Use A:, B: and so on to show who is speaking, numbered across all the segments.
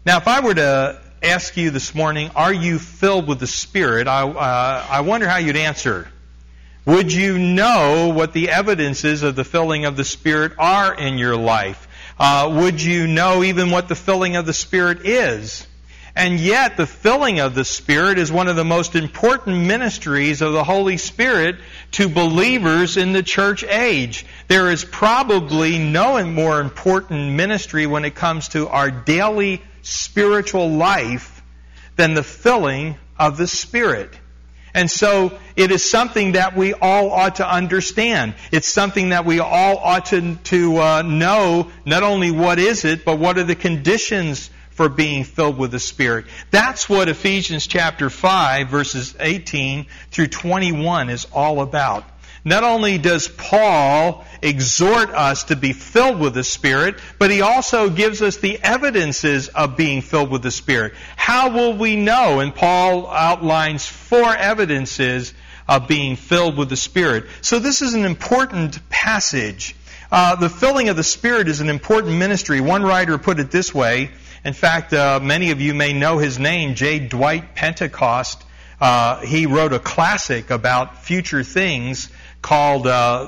A: Now, if I were to ask you this morning, are you filled with the Spirit? I wonder how you'd answer. Would you know what the evidences of the filling of the Spirit are in your life? Would you know even what the filling of the Spirit is? And yet, the filling of the Spirit is one of the most important ministries of the Holy Spirit to believers in the church age. There is probably no more important ministry when it comes to our daily spiritual life than the filling of the Spirit. And so it is something that we all ought to understand. It's something that we all ought to know, not only what is it, but what are the conditions for being filled with the Spirit. That's what Ephesians chapter 5, verses 18 through 21 is all about. Not only does Paul exhort us to be filled with the Spirit, but he also gives us the evidences of being filled with the Spirit. How will we know? And Paul outlines 4 evidences of being filled with the Spirit. So this is an important passage. The filling of the Spirit is an important ministry. One writer put it this way. In fact, many of you may know his name, J. Dwight Pentecost. He wrote a classic about future things called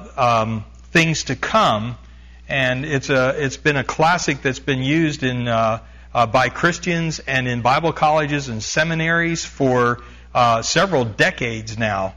A: Things to Come, and it's been a classic that's been used in by Christians and in Bible colleges and seminaries for several decades now.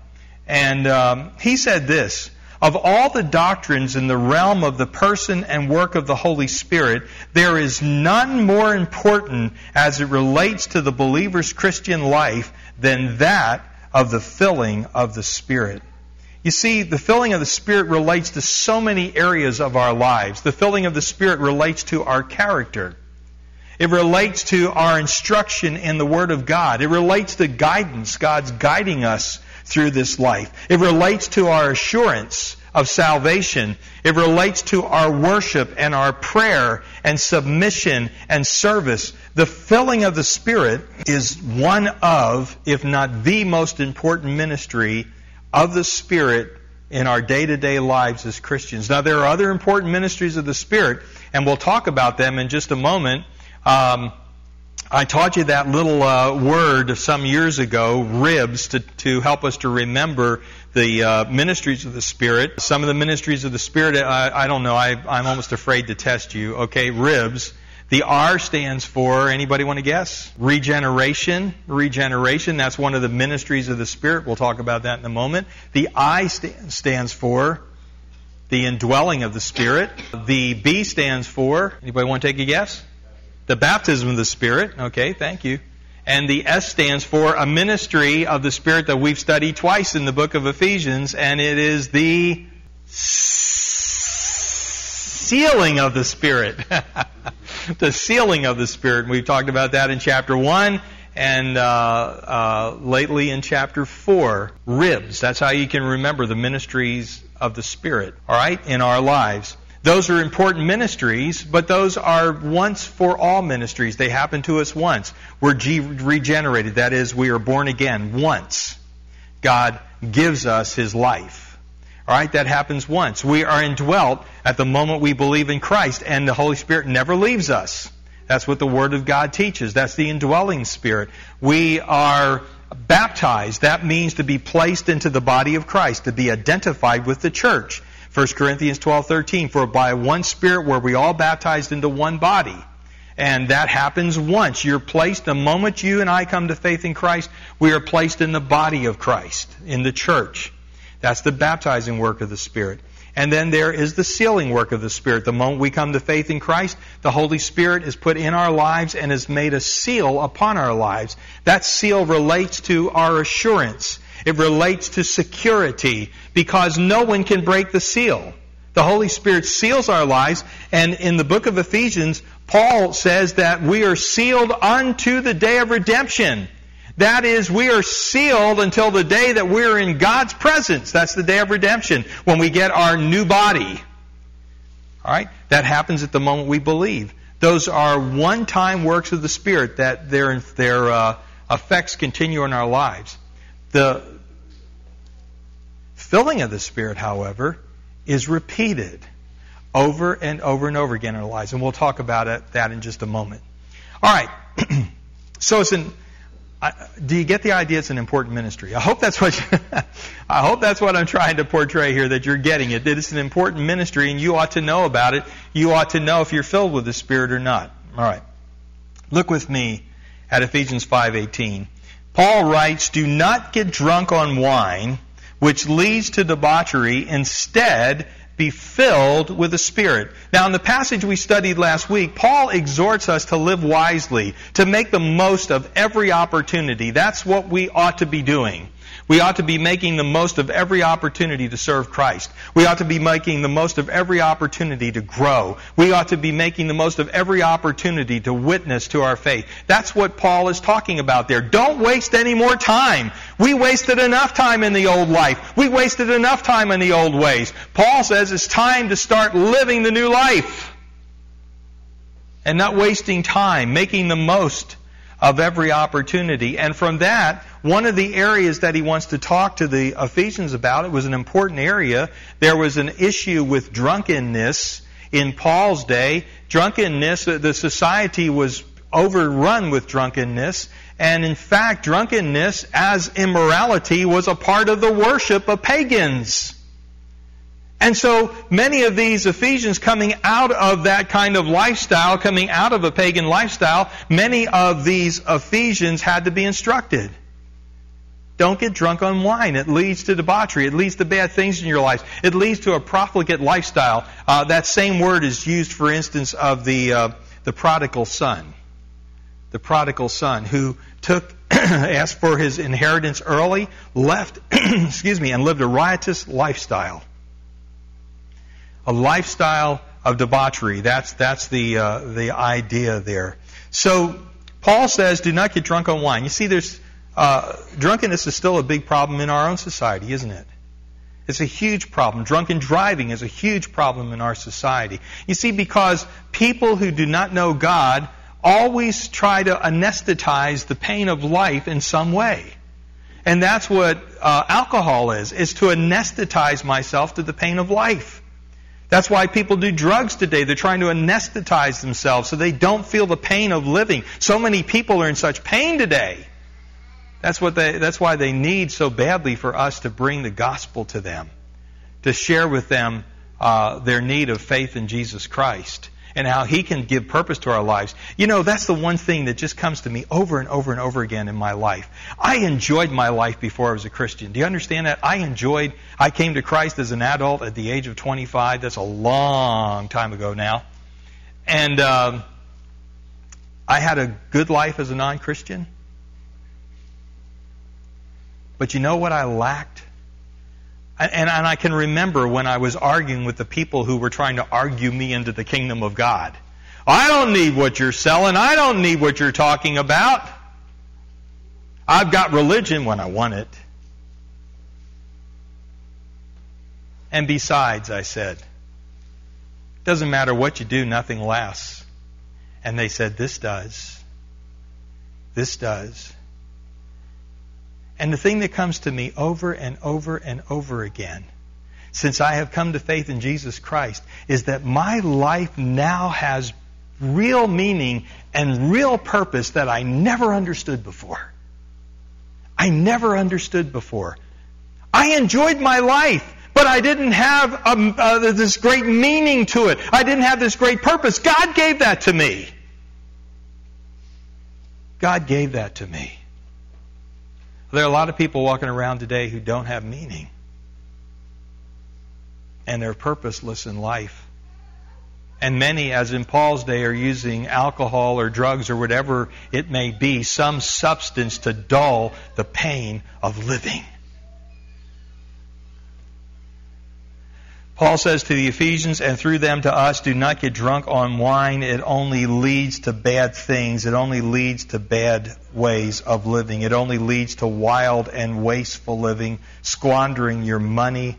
A: And he said this: of all the doctrines in the realm of the person and work of the Holy Spirit, there is none more important as it relates to the believer's Christian life than that of the filling of the Spirit. You see, the filling of the Spirit relates to so many areas of our lives. The filling of the Spirit relates to our character. It relates to our instruction in the Word of God. It relates to guidance. God's guiding us through this life. It relates to our assurance of salvation. It relates to our worship and our prayer and submission and service. The filling of the Spirit is one of, if not the most important ministry of the Spirit in our day-to-day lives as Christians. Now, there are other important ministries of the Spirit, and we'll talk about them in just a moment. I taught you that little word some years ago, ribs, to help us to remember the ministries of the Spirit. Some of the ministries of the Spirit, I don't know, I'm almost afraid to test you. Okay, ribs. The R stands for, anybody want to guess? Regeneration. Regeneration, that's one of the ministries of the Spirit. We'll talk about that in a moment. The I stands for the indwelling of the Spirit. The B stands for, anybody want to take a guess? The baptism of the Spirit. Okay, thank you. And the S stands for a ministry of the Spirit that we've studied twice in the book of Ephesians, and it is the sealing of the Spirit. The sealing of the Spirit. We've talked about that in chapter 1 and lately in chapter 4. Ribs. That's how you can remember the ministries of the Spirit, all right, in our lives. Those are important ministries, but those are once for all ministries. They happen to us once. We're regenerated. That is, we are born again once. God gives us His life. All right, that happens once. We are indwelt at the moment we believe in Christ, and the Holy Spirit never leaves us. That's what the Word of God teaches. That's the indwelling Spirit. We are baptized. That means to be placed into the body of Christ, to be identified with the church. 1 Corinthians 12:13, for by one Spirit were we all baptized into one body. And that happens once. You're placed, the moment you and I come to faith in Christ, we are placed in the body of Christ, in the church. That's the baptizing work of the Spirit. And then there is the sealing work of the Spirit. The moment we come to faith in Christ, the Holy Spirit is put in our lives and has made a seal upon our lives. That seal relates to our assurance. It relates to security, because no one can break the seal. The Holy Spirit seals our lives, and in the book of Ephesians, Paul says that we are sealed unto the day of redemption. That is, we are sealed until the day that we're in God's presence. That's the day of redemption, when we get our new body. All right? That happens at the moment we believe. Those are one-time works of the Spirit that their effects continue in our lives. The filling of the Spirit, however, is repeated over and over and over again in our lives. And we'll talk about that in just a moment. All right. So do you get the idea? It's an important ministry. I hope that's what I'm trying to portray here, that you're getting it. That it's an important ministry, and you ought to know about it. You ought to know if you're filled with the Spirit or not. All right. Look with me at Ephesians 5:18. Paul writes, "Do not get drunk on wine, which leads to debauchery. Instead, be filled with the Spirit." Now, in the passage we studied last week, Paul exhorts us to live wisely, to make the most of every opportunity. That's what we ought to be doing. We ought to be making the most of every opportunity to serve Christ. We ought to be making the most of every opportunity to grow. We ought to be making the most of every opportunity to witness to our faith. That's what Paul is talking about there. Don't waste any more time. We wasted enough time in the old life. We wasted enough time in the old ways. Paul says it's time to start living the new life and not wasting time, making the most of every opportunity. And from that, one of the areas that he wants to talk to the Ephesians about, it was an important area. There was an issue with drunkenness in Paul's day. Drunkenness, the society was overrun with drunkenness. And in fact, drunkenness as immorality was a part of the worship of pagans. And so many of these Ephesians coming out of that kind of lifestyle, coming out of a pagan lifestyle, many of these Ephesians had to be instructed. Don't get drunk on wine. It leads to debauchery. It leads to bad things in your life. It leads to a profligate lifestyle. That same word is used, for instance, of the prodigal son. The prodigal son who asked for his inheritance early, left, and lived a riotous lifestyle. A lifestyle of debauchery. That's the idea there. So Paul says, do not get drunk on wine. You see, drunkenness is still a big problem in our own society, isn't it? It's a huge problem. Drunken driving is a huge problem in our society. You see, because people who do not know God always try to anesthetize the pain of life in some way. And that's what alcohol is to anesthetize myself to the pain of life. That's why people do drugs today. They're trying to anesthetize themselves so they don't feel the pain of living. So many people are in such pain today. That's why they need so badly for us to bring the gospel to them, to share with them their need of faith in Jesus Christ and how He can give purpose to our lives. You know, that's the one thing that just comes to me over and over and over again in my life. I enjoyed my life before I was a Christian. Do you understand that? I came to Christ as an adult at the age of 25. That's a long time ago now. And I had a good life as a non-Christian. But you know what I lacked? And I can remember when I was arguing with the people who were trying to argue me into the kingdom of God. I don't need what you're selling. I don't need what you're talking about. I've got religion when I want it. And besides, I said, doesn't matter what you do, nothing lasts. And they said, this does. This does. And the thing that comes to me over and over and over again, since I have come to faith in Jesus Christ, is that my life now has real meaning and real purpose that I never understood before. I never understood before. I enjoyed my life, but I didn't have this great meaning to it. I didn't have this great purpose. God gave that to me. God gave that to me. There are a lot of people walking around today who don't have meaning. And they're purposeless in life. And many, as in Paul's day, are using alcohol or drugs or whatever it may be, some substance to dull the pain of living. Paul says to the Ephesians, and through them to us, do not get drunk on wine. It only leads to bad things. It only leads to bad ways of living. It only leads to wild and wasteful living, squandering your money,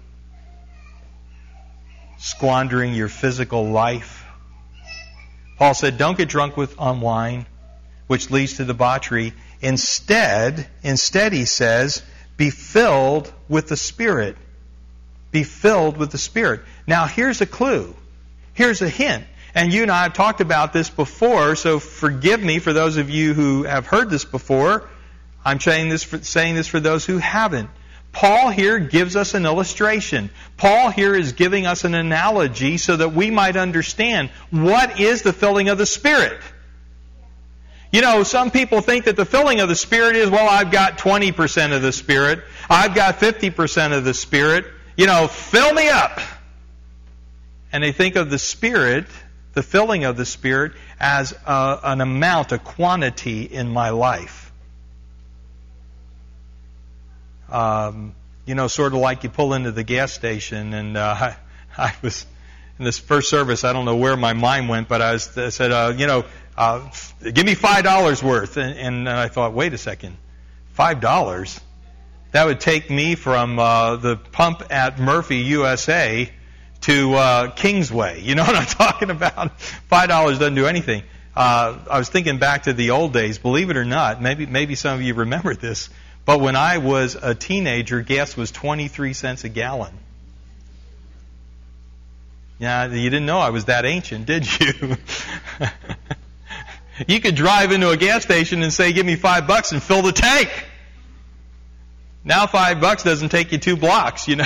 A: squandering your physical life. Paul said, don't get drunk on wine, which leads to debauchery. Instead, he says, be filled with the Spirit. Be filled with the Spirit. Now, here's a clue. Here's a hint. And you and I have talked about this before, so forgive me for those of you who have heard this before. I'm saying this for those who haven't. Paul here gives us an illustration. Paul here is giving us an analogy so that we might understand what is the filling of the Spirit. You know, some people think that the filling of the Spirit is, well, I've got 20% of the Spirit. I've got 50% of the Spirit. You know, fill me up. And they think of the Spirit, the filling of the Spirit, as an amount, a quantity in my life. You know, sort of like you pull into the gas station, and I was in this first service. I don't know where my mind went, but I said, give me $5 worth, and I thought, wait a second, $5? That would take me from the pump at Murphy, USA, to Kingsway. You know what I'm talking about? $5 doesn't do anything. I was thinking back to the old days. Believe it or not, maybe some of you remember this. But when I was a teenager, gas was 23 cents a gallon. Yeah, you didn't know I was that ancient, did you? You could drive into a gas station and say, give me $5 and fill the tank. Now $5 doesn't take you 2 blocks, you know.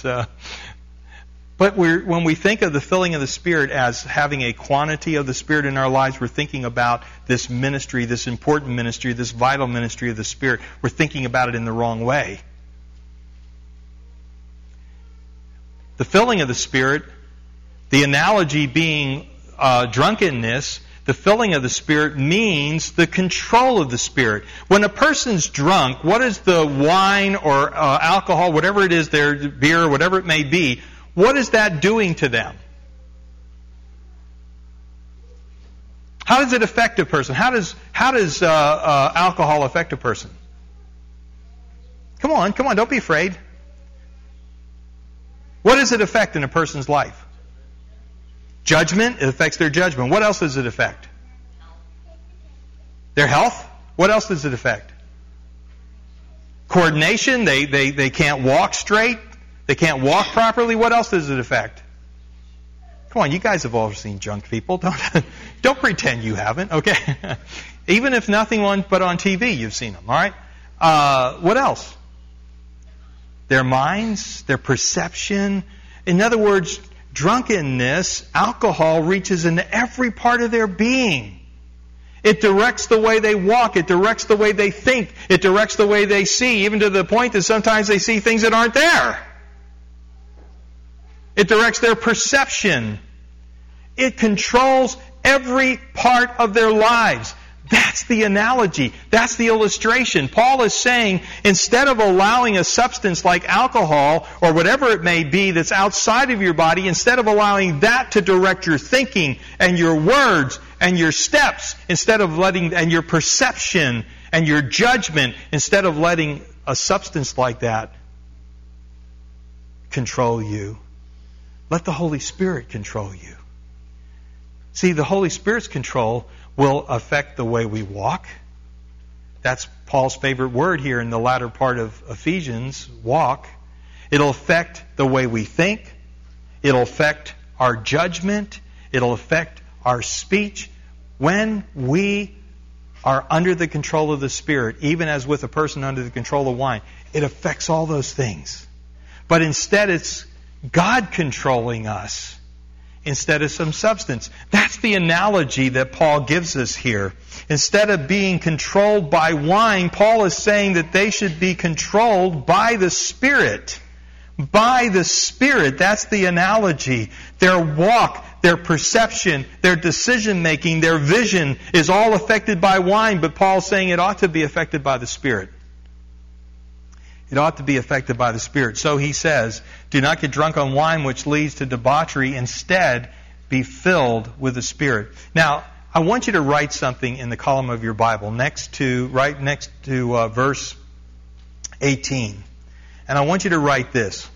A: But when we think of the filling of the Spirit as having a quantity of the Spirit in our lives, we're thinking about this ministry, this important ministry, this vital ministry of the Spirit. We're thinking about it in the wrong way. The filling of the Spirit, the analogy being drunkenness, the filling of the Spirit means the control of the Spirit. When a person's drunk, what is the wine or alcohol, whatever it is, their beer, whatever it may be, what is that doing to them? How does it affect a person? How does alcohol affect a person? Come on, don't be afraid. What does it affect in a person's life? Judgment. It affects their judgment. What else does it affect? Their health. What else does it affect? Coordination. They can't walk straight. They can't walk properly. What else does it affect? Come on, you guys have all seen drunk people. Don't pretend you haven't, okay? Even if nothing but on TV, you've seen them, all right? What else? Their minds, their perception. In other words, drunkenness, alcohol reaches into every part of their being. It directs the way they walk. It directs the way they think. It directs the way they see, even to the point that sometimes they see things that aren't there. It directs their perception. It controls every part of their lives. That's the analogy. That's the illustration. Paul is saying, instead of allowing a substance like alcohol or whatever it may be that's outside of your body, instead of allowing that to direct your thinking and your words and your steps, and your perception and your judgment, instead of letting a substance like that control you, let the Holy Spirit control you. See, the Holy Spirit's control will affect the way we walk. That's Paul's favorite word here in the latter part of Ephesians, walk. It'll affect the way we think. It'll affect our judgment. It'll affect our speech. When we are under the control of the Spirit, even as with a person under the control of wine, it affects all those things. But instead it's God controlling us instead of some substance. That's the analogy that Paul gives us here. Instead of being controlled by wine, Paul is saying that they should be controlled by the Spirit. By the Spirit. That's the analogy. Their walk, their perception, their decision-making, their vision is all affected by wine, but Paul's saying it ought to be affected by the Spirit. It ought to be affected by the Spirit. So he says, do not get drunk on wine which leads to debauchery. Instead, be filled with the Spirit. Now, I want you to write something in the column of your Bible right next to verse 18. And I want you to write this.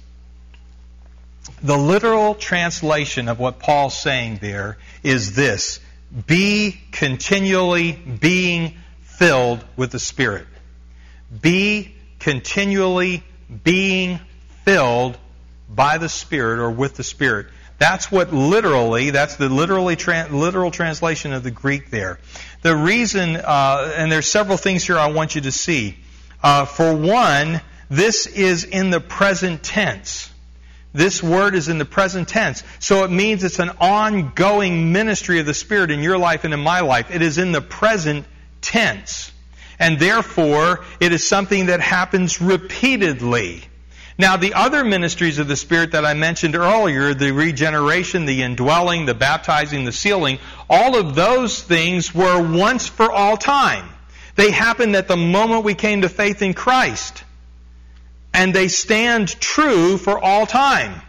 A: The literal translation of what Paul's saying there is this: be continually being filled with the Spirit. Be continually being filled by the Spirit or with the Spirit. That's the literal translation of the Greek there. The reason, and there's several things here I want you to see. For one, this is in the present tense. This word is in the present tense. So it means it's an ongoing ministry of the Spirit in your life and in my life. It is in the present tense. And therefore, it is something that happens repeatedly. Now, the other ministries of the Spirit that I mentioned earlier, the regeneration, the indwelling, the baptizing, the sealing, all of those things were once for all time. They happened at the moment we came to faith in Christ. And they stand true for all time.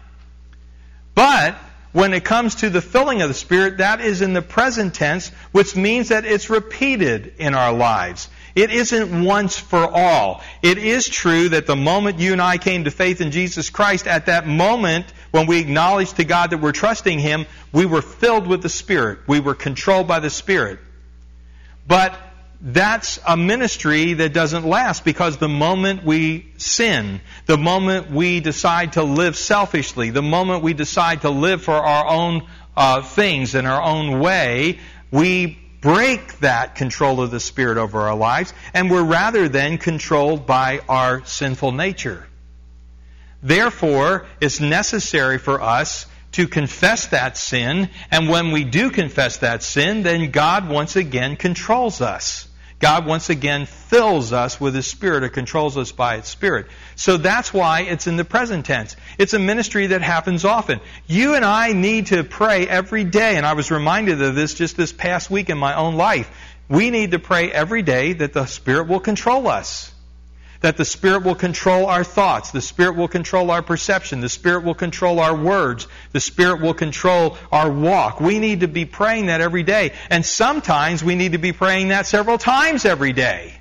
A: But when it comes to the filling of the Spirit, that is in the present tense, which means that it's repeated in our lives. It isn't once for all. It is true that the moment you and I came to faith in Jesus Christ, at that moment when we acknowledged to God that we're trusting Him, we were filled with the Spirit. We were controlled by the Spirit. But that's a ministry that doesn't last, because the moment we sin, the moment we decide to live selfishly, the moment we decide to live for our own things in our own way, we break that control of the Spirit over our lives, and we're rather than controlled by our sinful nature. Therefore, it's necessary for us to confess that sin, and when we do confess that sin, then God once again controls us. God once again fills us with His Spirit, or controls us by His Spirit. So that's why it's in the present tense. It's a ministry that happens often. You and I need to pray every day, and I was reminded of this just this past week in my own life. We need to pray every day that the Spirit will control us. That the Spirit will control our thoughts. The Spirit will control our perception. The Spirit will control our words. The Spirit will control our walk. We need to be praying that every day. And sometimes we need to be praying that several times every day.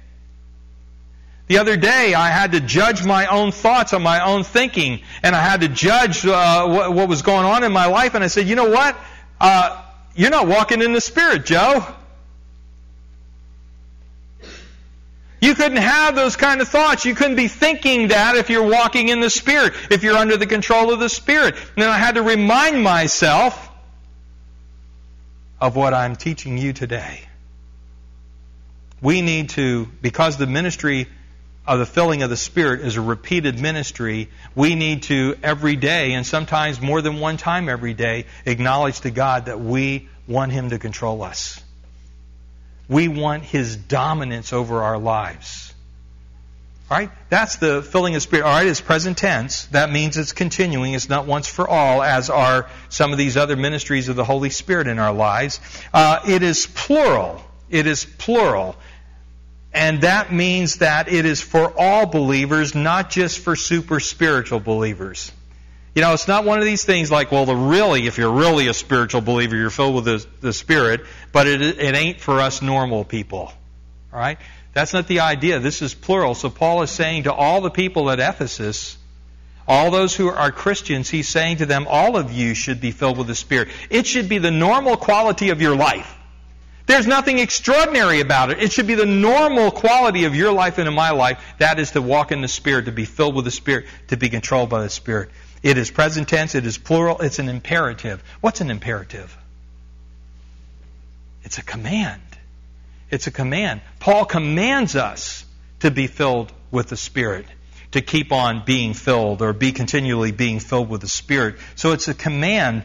A: The other day, I had to judge my own thoughts on my own thinking. And I had to judge what was going on in my life. And I said, you know what? You're not walking in the Spirit, Joe. You couldn't have those kind of thoughts. You couldn't be thinking that if you're walking in the Spirit, if you're under the control of the Spirit. And then I had to remind myself of what I'm teaching you today. We need to, because the ministry of the filling of the Spirit is a repeated ministry, we need to every day, and sometimes more than one time every day, acknowledge to God that we want Him to control us. We want His dominance over our lives. All right? That's the filling of Spirit. All right, it's present tense. That means it's continuing. It's not once for all, as are some of these other ministries of the Holy Spirit in our lives. It is plural. It is plural. And that means that it is for all believers, not just for super spiritual believers. You know, it's not one of these things like, well, if you're really a spiritual believer, you're filled with the Spirit, but it ain't for us normal people. All right? That's not the idea. This is plural. So Paul is saying to all the people at Ephesus, all those who are Christians, he's saying to them, all of you should be filled with the Spirit. It should be the normal quality of your life. There's nothing extraordinary about it. It should be the normal quality of your life and in my life. That is to walk in the Spirit, to be filled with the Spirit, to be controlled by the Spirit. It is present tense, it is plural, it's an imperative. What's an imperative? It's a command. It's a command. Paul commands us to be filled with the Spirit, to keep on being filled or be continually being filled with the Spirit. So it's a command.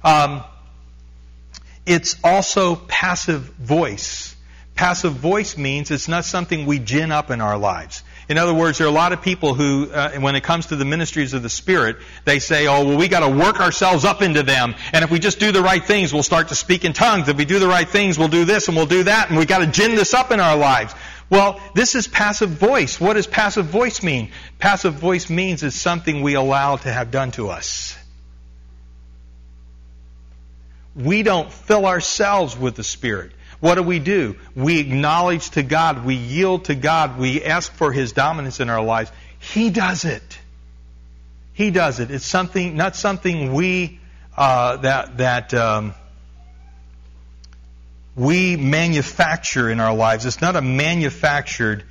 A: It's also passive voice. Passive voice means it's not something we gin up in our lives. In other words, there are a lot of people who, when it comes to the ministries of the Spirit, they say, oh, well, we got to work ourselves up into them. And if we just do the right things, we'll start to speak in tongues. If we do the right things, we'll do this and we'll do that. And we got to gin this up in our lives. Well, this is passive voice. What does passive voice mean? Passive voice means it's something we allow to have done to us. We don't fill ourselves with the Spirit. What do? We acknowledge to God. We yield to God. We ask for His dominance in our lives. He does it. He does it. It's something, not something we we manufacture in our lives. It's not a manufactured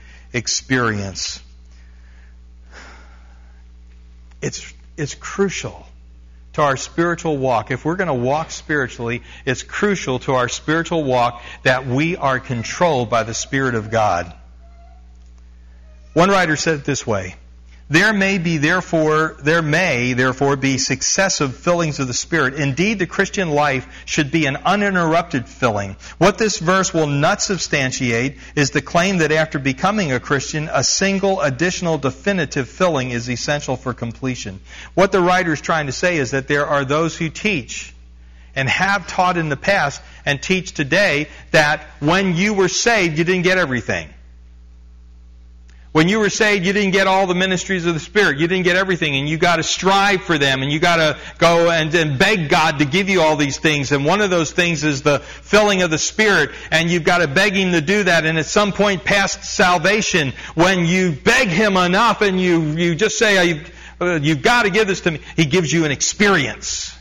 A: experience. It's crucial to our spiritual walk. If we're going to walk spiritually, it's crucial to our spiritual walk that we are controlled by the Spirit of God. One writer said it this way: There may therefore be successive fillings of the Spirit. Indeed, the Christian life should be an uninterrupted filling. What this verse will not substantiate is the claim that after becoming a Christian, a single additional definitive filling is essential for completion. What the writer is trying to say is that there are those who teach and have taught in the past and teach today that when you were saved, you didn't get everything. When you were saved, you didn't get all the ministries of the Spirit. You didn't get everything, and you got to strive for them, and you got to go and beg God to give you all these things. And one of those things is the filling of the Spirit, and you've got to beg Him to do that. And at some point past salvation, when you beg Him enough, and you just say, "You've got to give this to me," He gives you an experience.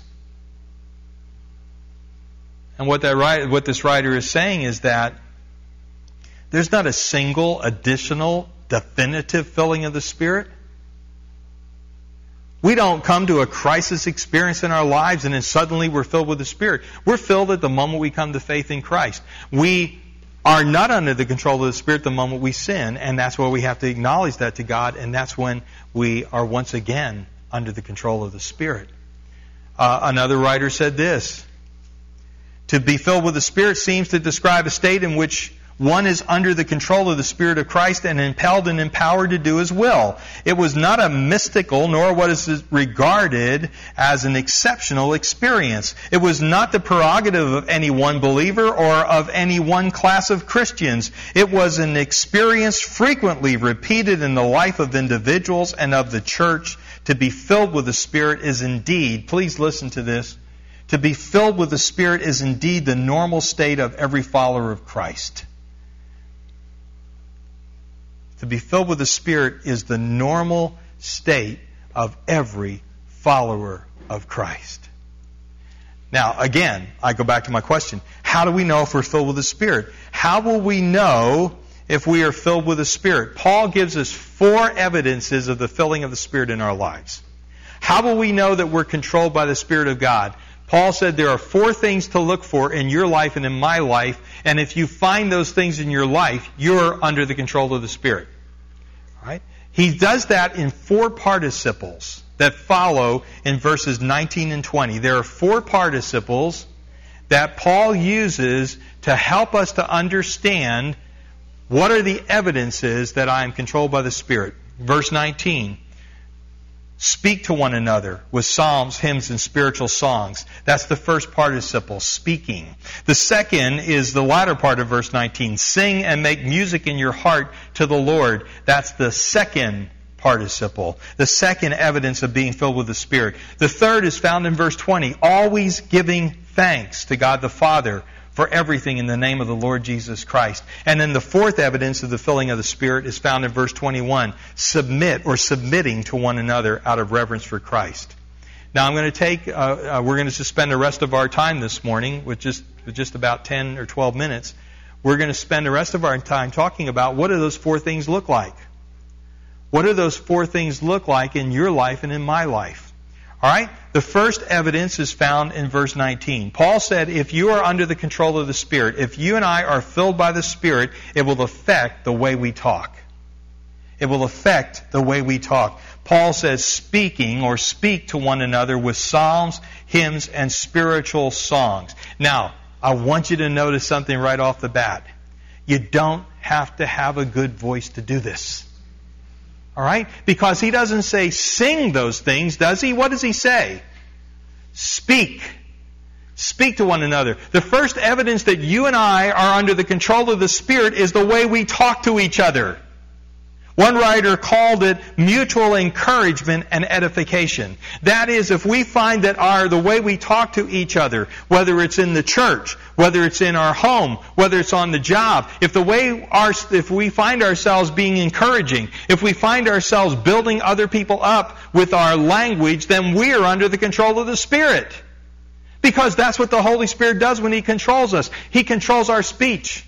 A: And what this writer is saying is that there's not a single additional definitive filling of the Spirit. We don't come to a crisis experience in our lives and then suddenly we're filled with the Spirit. We're filled at the moment we come to faith in Christ. We are not under the control of the Spirit the moment we sin, and that's where we have to acknowledge that to God, and that's when we are once again under the control of the Spirit. Another writer said this: To be filled with the Spirit seems to describe a state in which one is under the control of the Spirit of Christ and impelled and empowered to do His will. It was not a mystical, nor what is regarded as an exceptional experience. It was not the prerogative of any one believer or of any one class of Christians. It was an experience frequently repeated in the life of individuals and of the church. To be filled with the Spirit is indeed, please listen to this, to be filled with the Spirit is indeed the normal state of every follower of Christ. To be filled with the Spirit is the normal state of every follower of Christ. Now, again, I go back to my question. How do we know if we're filled with the Spirit? How will we know if we are filled with the Spirit? Paul gives us 4 evidences of the filling of the Spirit in our lives. How will we know that we're controlled by the Spirit of God? Paul said there are 4 things to look for in your life and in my life, and if you find those things in your life, you're under the control of the Spirit. All right? He does that in 4 participles that follow in verses 19 and 20. There are 4 participles that Paul uses to help us to understand what are the evidences that I am controlled by the Spirit. Verse 19. Speak to one another with psalms, hymns, and spiritual songs. That's the first participle, speaking. The second is the latter part of verse 19. Sing and make music in your heart to the Lord. That's the second participle, the second evidence of being filled with the Spirit. The third is found in verse 20. Always giving thanks to God the Father for everything in the name of the Lord Jesus Christ. And then the fourth evidence of the filling of the Spirit is found in verse 21. Submit or submitting to one another out of reverence for Christ. Now I'm going to we're going to spend the rest of our time this morning with just about 10 or 12 minutes. We're going to spend the rest of our time talking about what do those 4 things look like. What do those 4 things look like in your life and in my life? All right? The first evidence is found in verse 19. Paul said, if you are under the control of the Spirit, if you and I are filled by the Spirit, it will affect the way we talk. It will affect the way we talk. Paul says, speaking or speak to one another with psalms, hymns, and spiritual songs. Now, I want you to notice something right off the bat. You don't have to have a good voice to do this. All right? Because he doesn't say sing those things, does he? What does he say? Speak. Speak to one another. The first evidence that you and I are under the control of the Spirit is the way we talk to each other. One writer called it mutual encouragement and edification. That is, if we find that the way we talk to each other, whether it's in the church, whether it's in our home, whether it's on the job, if we find ourselves being encouraging, if we find ourselves building other people up with our language, then we are under the control of the Spirit. Because that's what the Holy Spirit does when He controls us. He controls our speech.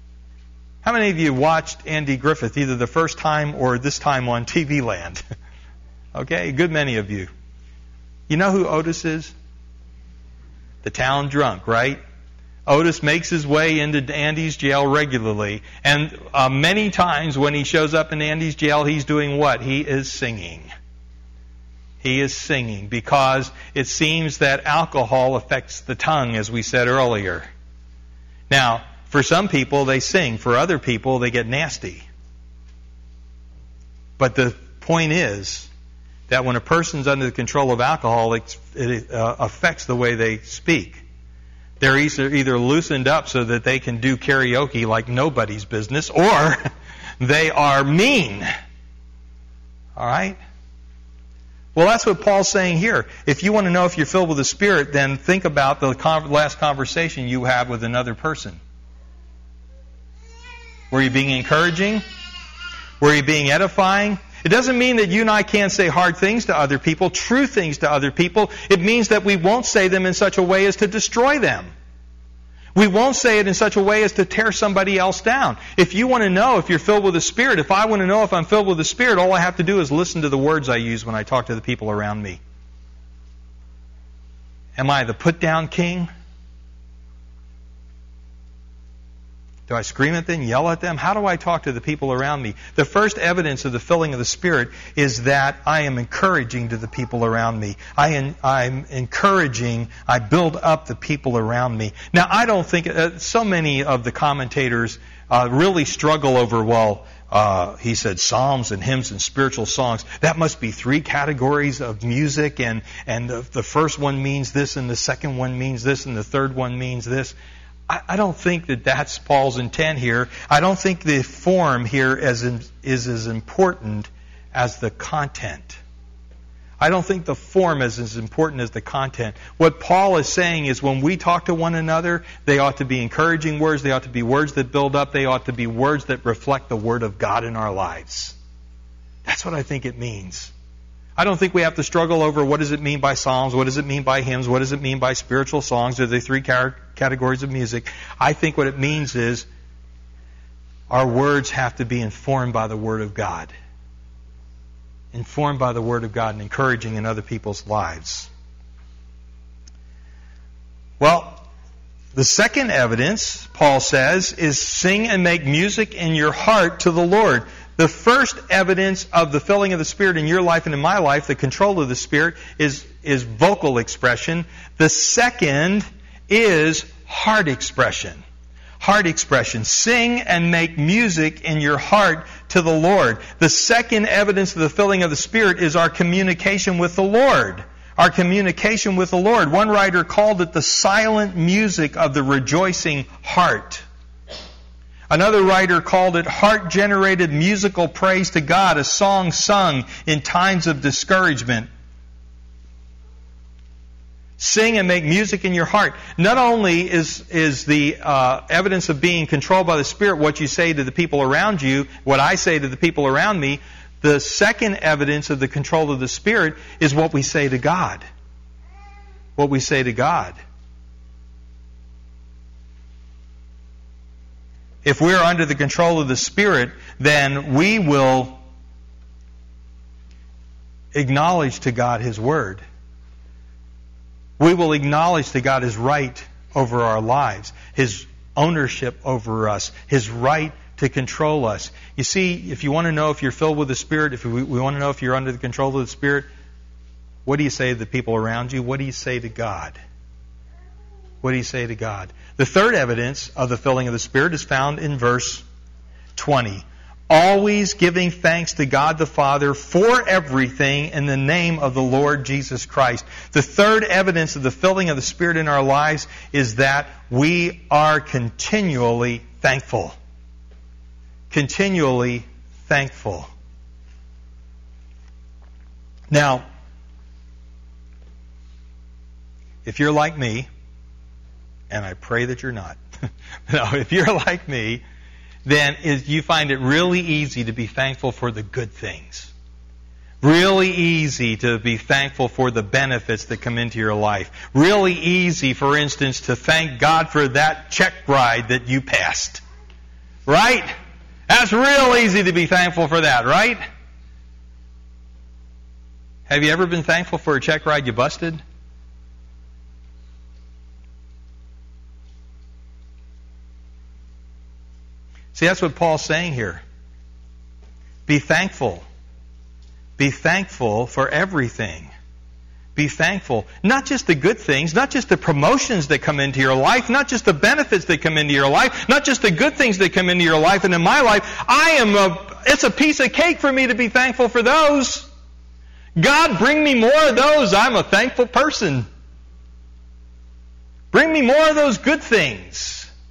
A: How many of you watched Andy Griffith either the first time or this time on TV Land? Okay, a good many of you. You know who Otis is? The town drunk, right? Otis makes his way into Andy's jail regularly. And many times when he shows up in Andy's jail, he's doing what? He is singing. He is singing because it seems that alcohol affects the tongue, as we said earlier. Now, for some people, they sing. For other people, they get nasty. But the point is that when a person's under the control of alcohol, it affects the way they speak. They're either loosened up so that they can do karaoke like nobody's business, or they are mean. All right? Well, that's what Paul's saying here. If you want to know if you're filled with the Spirit, then think about the last conversation you had with another person. Were you being encouraging? Were you being edifying? It doesn't mean that you and I can't say hard things to other people, true things to other people. It means that we won't say them in such a way as to destroy them. We won't say it in such a way as to tear somebody else down. If you want to know if you're filled with the Spirit, if I want to know if I'm filled with the Spirit, all I have to do is listen to the words I use when I talk to the people around me. Am I the put-down king? Do I scream at them, yell at them? How do I talk to the people around me? The first evidence of the filling of the Spirit is that I am encouraging to the people around me. I'm encouraging, I build up the people around me. Now, I don't think, so many of the commentators really struggle over, he said psalms and hymns and spiritual songs. That must be 3 categories of music, and the first one means this, and the second one means this, and the third one means this. I don't think that that's Paul's intent here. I don't think the form here is as important as the content. I don't think the form is as important as the content. What Paul is saying is when we talk to one another, they ought to be encouraging words. They ought to be words that build up. They ought to be words that reflect the Word of God in our lives. That's what I think it means. I don't think we have to struggle over what does it mean by psalms, what does it mean by hymns, what does it mean by spiritual songs. Are there 3 categories of music? I think what it means is our words have to be informed by the Word of God. Informed by the Word of God and encouraging in other people's lives. Well, the second evidence, Paul says, is sing and make music in your heart to the Lord. The first evidence of the filling of the Spirit in your life and in my life, the control of the Spirit, is vocal expression. The second is heart expression. Heart expression. Sing and make music in your heart to the Lord. The second evidence of the filling of the Spirit is our communication with the Lord. Our communication with the Lord. One writer called it the silent music of the rejoicing heart. Another writer called it heart-generated musical praise to God, a song sung in times of discouragement. Sing and make music in your heart. Not only is the evidence of being controlled by the Spirit what you say to the people around you, what I say to the people around me, the second evidence of the control of the Spirit is what we say to God. What we say to God. If we're under the control of the Spirit, then we will acknowledge to God His Word. We will acknowledge to God His right over our lives, His ownership over us, His right to control us. You see, if you want to know if you're filled with the Spirit, if we want to know if you're under the control of the Spirit, what do you say to the people around you? What do you say to God? What do you say to God? The third evidence of the filling of the Spirit is found in verse 20. Always giving thanks to God the Father for everything in the name of the Lord Jesus Christ. The third evidence of the filling of the Spirit in our lives is that we are continually thankful. Continually thankful. Now, if you're like me, and I pray that you're not. No, if you're like me, then you find it really easy to be thankful for the good things. Really easy to be thankful for the benefits that come into your life. Really easy, for instance, to thank God for that check ride that you passed. Right? That's real easy to be thankful for that, right? Have you ever been thankful for a check ride you busted? See, that's what Paul's saying here. Be thankful. Be thankful for everything. Be thankful. Not just the good things, not just the promotions that come into your life, not just the benefits that come into your life, not just the good things that come into your life and in my life. It's a piece of cake for me to be thankful for those. God, bring me more of those. I'm a thankful person. Bring me more of those good things.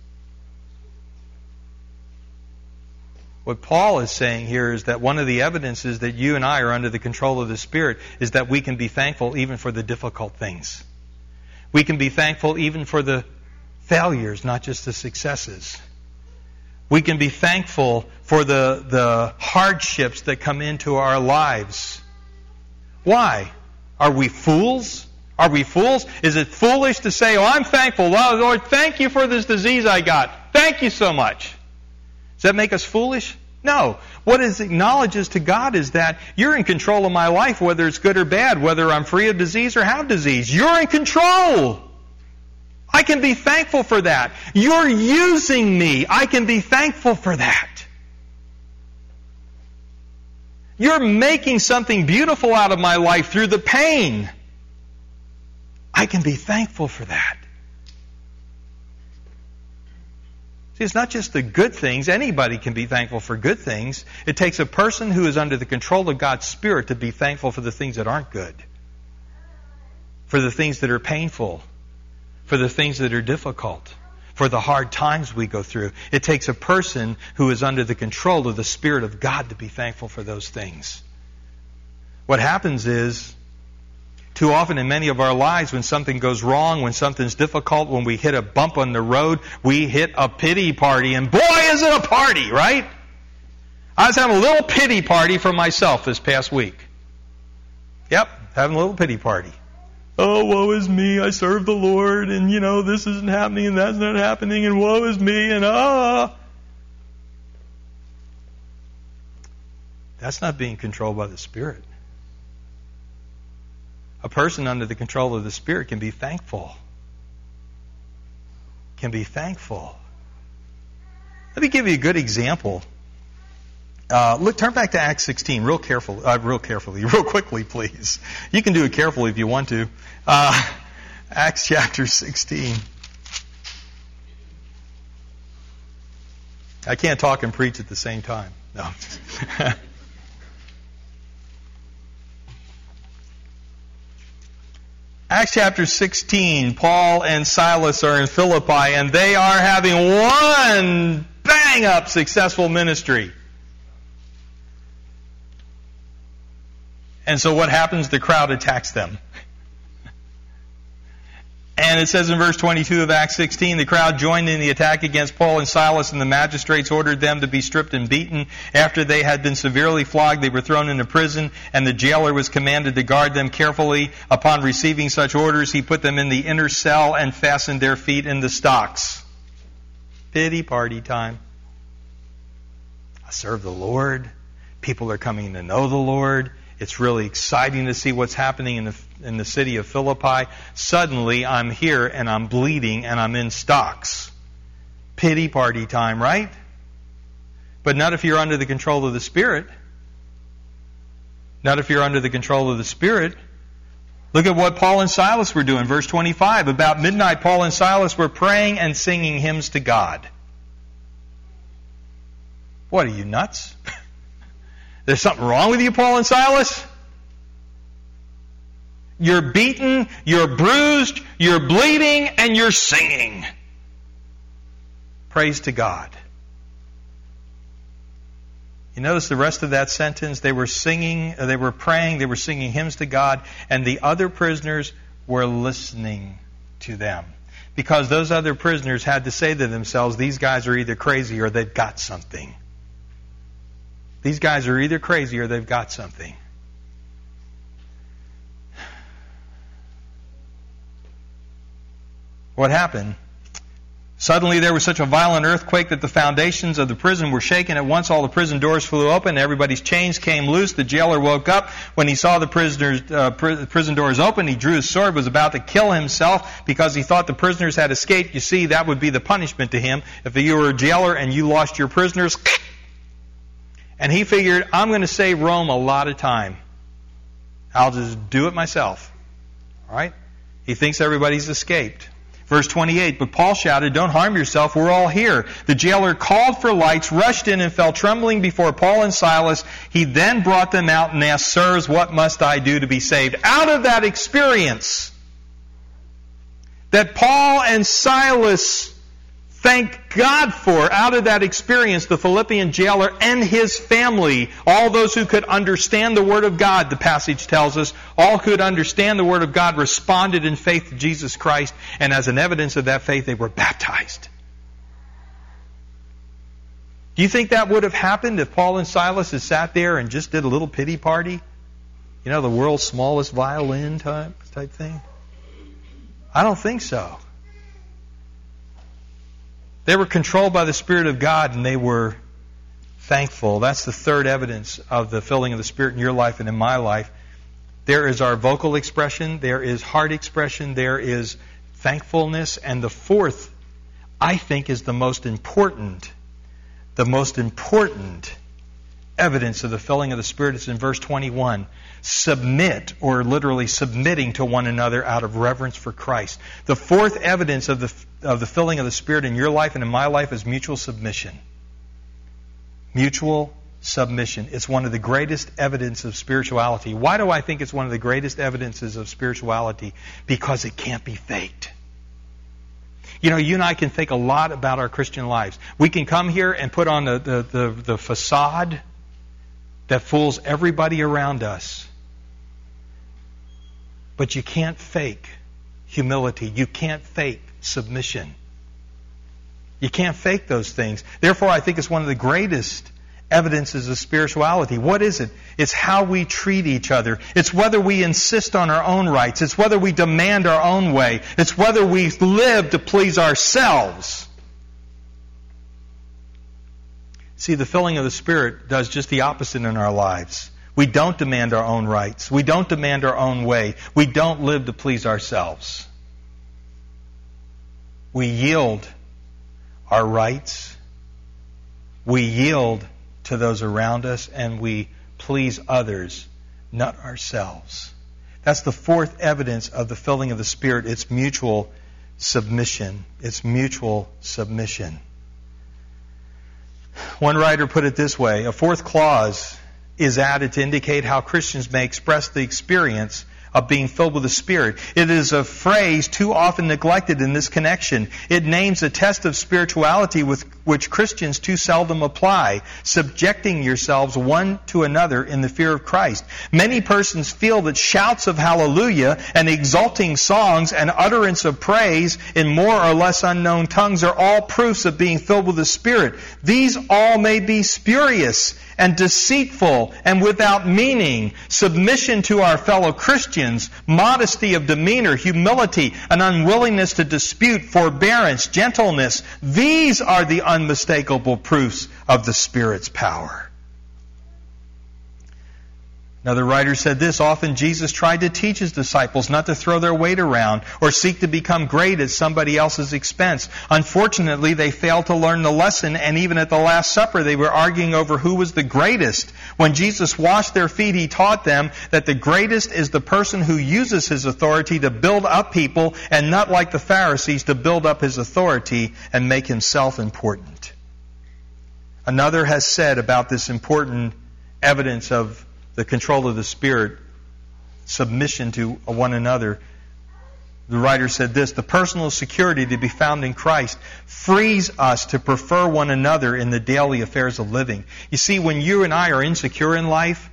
A: What Paul is saying here is that one of the evidences that you and I are under the control of the Spirit is that we can be thankful even for the difficult things. We can be thankful even for the failures, not just the successes. We can be thankful for the hardships that come into our lives. Why? Are we fools? Are we fools? Is it foolish to say, I'm thankful. Well, Lord, thank you for this disease I got. Thank you so much. Does that make us foolish? No. What it acknowledges to God is that you're in control of my life, whether it's good or bad, whether I'm free of disease or have disease. You're in control. I can be thankful for that. You're using me. I can be thankful for that. You're making something beautiful out of my life through the pain. I can be thankful for that. See, it's not just the good things. Anybody can be thankful for good things. It takes a person who is under the control of God's Spirit to be thankful for the things that aren't good, for the things that are painful, for the things that are difficult, for the hard times we go through. It takes a person who is under the control of the Spirit of God to be thankful for those things. What happens is, too often in many of our lives, when something goes wrong, when something's difficult, when we hit a bump on the road, we hit a pity party. And boy, is it a party, right? I was having a little pity party for myself this past week. Yep, having a little pity party. Oh, woe is me, I serve the Lord, and this isn't happening, and that's not happening, and woe is me, and That's not being controlled by the Spirit. A person under the control of the Spirit can be thankful. Can be thankful. Let me give you a good example. Turn back to Acts 16 real quickly, please. You can do it carefully if you want to. Acts chapter 16. I can't talk and preach at the same time. No. Acts chapter 16, Paul and Silas are in Philippi, and they are having one bang-up successful ministry. And so what happens? The crowd attacks them. And it says in verse 22 of Acts 16, the crowd joined in the attack against Paul and Silas, and the magistrates ordered them to be stripped and beaten. After they had been severely flogged, they were thrown into prison, and the jailer was commanded to guard them carefully. Upon receiving such orders, he put them in the inner cell and fastened their feet in the stocks. Pity party time. I serve the Lord. People are coming to know the Lord. It's really exciting to see what's happening in the city of Philippi. Suddenly, I'm here and I'm bleeding and I'm in stocks. Pity party time, right? But not if you're under the control of the Spirit. Not if you're under the control of the Spirit. Look at what Paul and Silas were doing. Verse 25. About midnight, Paul and Silas were praying and singing hymns to God. What, are you nuts? There's something wrong with you, Paul and Silas? You're beaten, you're bruised, you're bleeding, and you're singing. Praise to God. You notice the rest of that sentence? They were singing, they were praying, they were singing hymns to God, and the other prisoners were listening to them. Because those other prisoners had to say to themselves, these guys are either crazy or they've got something. These guys are either crazy or they've got something. What happened? Suddenly there was such a violent earthquake that the foundations of the prison were shaken. At once all the prison doors flew open. Everybody's chains came loose. The jailer woke up. When he saw the prison doors open, he drew his sword, was about to kill himself because he thought the prisoners had escaped. You see, that would be the punishment to him. If you were a jailer and you lost your prisoners, and he figured, I'm going to save Rome a lot of time. I'll just do it myself. All right? He thinks everybody's escaped. Verse 28, but Paul shouted, don't harm yourself, we're all here. The jailer called for lights, rushed in, and fell trembling before Paul and Silas. He then brought them out and asked, sirs, what must I do to be saved? Out of that experience that Paul and Silas thank God for, out of that experience, the Philippian jailer and his family, all those who could understand the Word of God, the passage tells us, all who could understand the Word of God responded in faith to Jesus Christ, and as an evidence of that faith, they were baptized. Do you think that would have happened if Paul and Silas had sat there and just did a little pity party? You know, the world's smallest violin type thing? I don't think so. They were controlled by the Spirit of God, and they were thankful. That's the third evidence of the filling of the Spirit in your life and in my life. There is our vocal expression. There is heart expression. There is thankfulness. And the fourth, I think, is the most important evidence of the filling of the Spirit. It's in verse 21. Submit, or literally submitting to one another out of reverence for Christ. The fourth evidence of the filling of the Spirit in your life and in my life is mutual submission. Mutual submission. It's one of the greatest evidences of spirituality. Why do I think it's one of the greatest evidences of spirituality? Because it can't be faked. You know, you and I can think a lot about our Christian lives. We can come here and put on the facade that fools everybody around us. But you can't fake humility. You can't fake submission. You can't fake those things. Therefore, I think it's one of the greatest evidences of spirituality. What is it? It's how we treat each other. It's whether we insist on our own rights. It's whether we demand our own way. It's whether we live to please ourselves. See, the filling of the Spirit does just the opposite in our lives. We don't demand our own rights. We don't demand our own way. We don't live to please ourselves. We yield our rights. We yield to those around us, and we please others, not ourselves. That's the fourth evidence of the filling of the Spirit. It's mutual submission. It's mutual submission. One writer put it this way: a fourth clause is added to indicate how Christians may express the experience of being filled with the Spirit. It is a phrase too often neglected in this connection. It names a test of spirituality with which Christians too seldom apply, subjecting yourselves one to another in the fear of Christ. Many persons feel that shouts of hallelujah and exulting songs and utterance of praise in more or less unknown tongues are all proofs of being filled with the Spirit. These all may be spurious and deceitful and without meaning. Submission to our fellow Christians, modesty of demeanor, humility, an unwillingness to dispute, forbearance, gentleness. These are the unmistakable proofs of the Spirit's power. Another writer said this: often Jesus tried to teach His disciples not to throw their weight around or seek to become great at somebody else's expense. Unfortunately, they failed to learn the lesson, and even at the Last Supper they were arguing over who was the greatest. When Jesus washed their feet, He taught them that the greatest is the person who uses his authority to build up people, and not like the Pharisees to build up his authority and make himself important. Another has said about this important evidence of the control of the Spirit, submission to one another. The writer said this: the personal security to be found in Christ frees us to prefer one another in the daily affairs of living. You see, when you and I are insecure in life,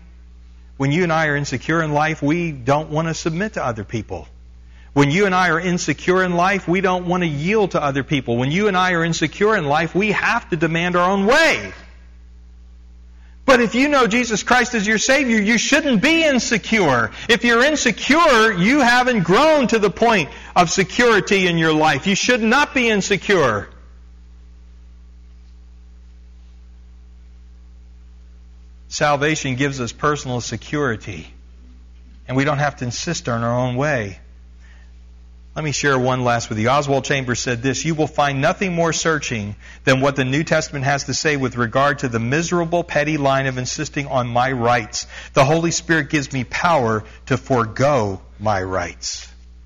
A: we don't want to submit to other people. When you and I are insecure in life, we don't want to yield to other people. When you and I are insecure in life, we have to demand our own way. But if you know Jesus Christ as your Savior, you shouldn't be insecure. If you're insecure, you haven't grown to the point of security in your life. You should not be insecure. Salvation gives us personal security, and we don't have to insist on our own way. Let me share one last with you. Oswald Chambers said this: "You will find nothing more searching than what the New Testament has to say with regard to the miserable, petty line of insisting on my rights. The Holy Spirit gives me power to forego my rights."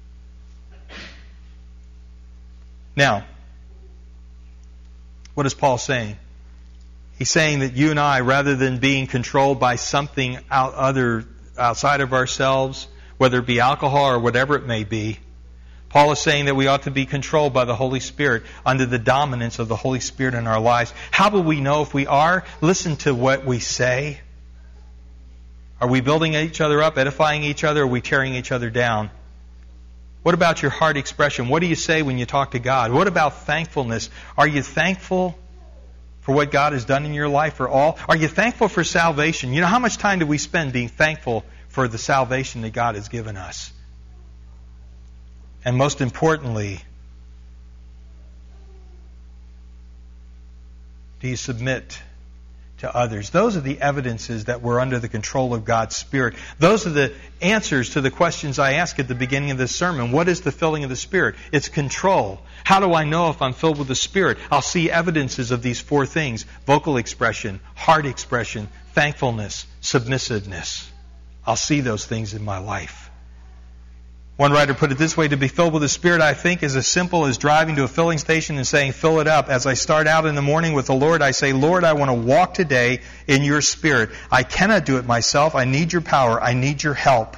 A: Now, what is Paul saying? He's saying that you and I, rather than being controlled by something outside of ourselves, whether it be alcohol or whatever it may be, Paul is saying that we ought to be controlled by the Holy Spirit, under the dominance of the Holy Spirit in our lives. How will we know if we are? Listen to what we say. Are we building each other up, edifying each other, or are we tearing each other down? What about your heart expression? What do you say when you talk to God? What about thankfulness? Are you thankful for what God has done in your life, for all? Are you thankful for salvation? You know, how much time do we spend being thankful for the salvation that God has given us? And most importantly, do you submit to others? Those are the evidences that we're under the control of God's Spirit. Those are the answers to the questions I asked at the beginning of this sermon. What is the filling of the Spirit? It's control. How do I know if I'm filled with the Spirit? I'll see evidences of these four things: vocal expression, heart expression, thankfulness, submissiveness. I'll see those things in my life. One writer put it this way: to be filled with the Spirit, I think, is as simple as driving to a filling station and saying, "Fill it up." As I start out in the morning with the Lord, I say, "Lord, I want to walk today in your Spirit. I cannot do it myself. I need your power. I need your help."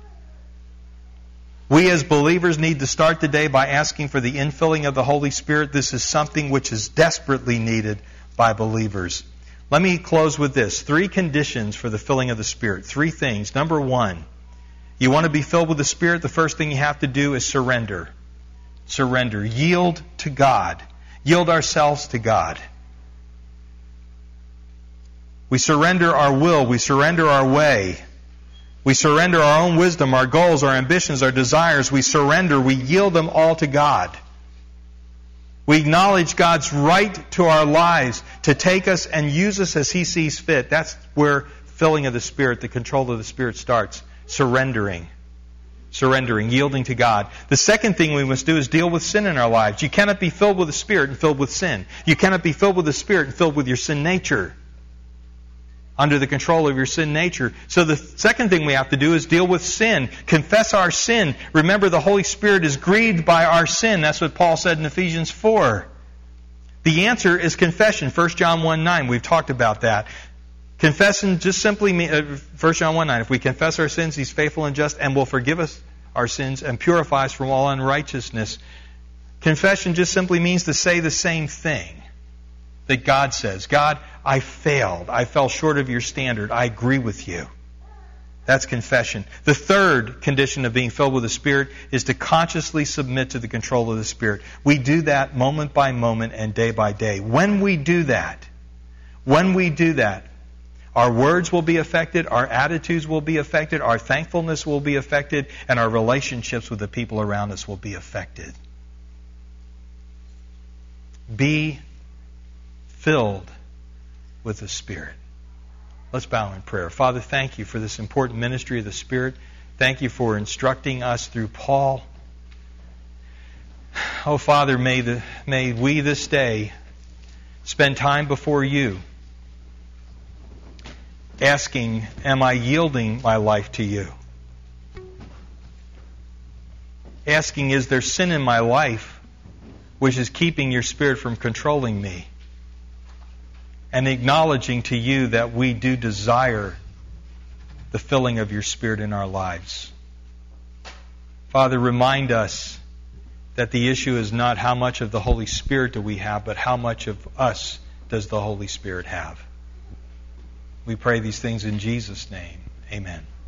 A: We as believers need to start the day by asking for the infilling of the Holy Spirit. This is something which is desperately needed by believers. Let me close with this: 3 conditions for the filling of the Spirit. 3 things. Number 1, you want to be filled with the Spirit, the first thing you have to do is surrender. Surrender. Yield to God. Yield ourselves to God. We surrender our will. We surrender our way. We surrender our own wisdom, our goals, our ambitions, our desires. We surrender. We yield them all to God. We acknowledge God's right to our lives to take us and use us as He sees fit. That's where filling of the Spirit, the control of the Spirit starts. Surrendering, yielding to God. The second thing we must do is deal with sin in our lives. You cannot be filled with the Spirit and filled with sin. You cannot be filled with the Spirit and filled with your sin nature, under the control of your sin nature. So the second thing we have to do is deal with sin. Confess our sin. Remember, the Holy Spirit is grieved by our sin. That's what Paul said in Ephesians 4. The answer is confession. 1 John 1:9. We've talked about that. Confession just simply means, 1 John 1:9, if we confess our sins, He's faithful and just and will forgive us our sins and purify us from all unrighteousness. Confession just simply means to say the same thing that God says. God, I failed. I fell short of your standard. I agree with you. That's confession. The third condition of being filled with the Spirit is to consciously submit to the control of the Spirit. We do that moment by moment and day by day. When we do that, our words will be affected, our attitudes will be affected, our thankfulness will be affected, and our relationships with the people around us will be affected. Be filled with the Spirit. Let's bow in prayer. Father, thank you for this important ministry of the Spirit. Thank you for instructing us through Paul. Oh, Father, may we this day spend time before you, asking, am I yielding my life to you? Asking, is there sin in my life which is keeping your Spirit from controlling me? And acknowledging to you that we do desire the filling of your Spirit in our lives. Father, remind us that the issue is not how much of the Holy Spirit do we have, but how much of us does the Holy Spirit have. We pray these things in Jesus' name. Amen.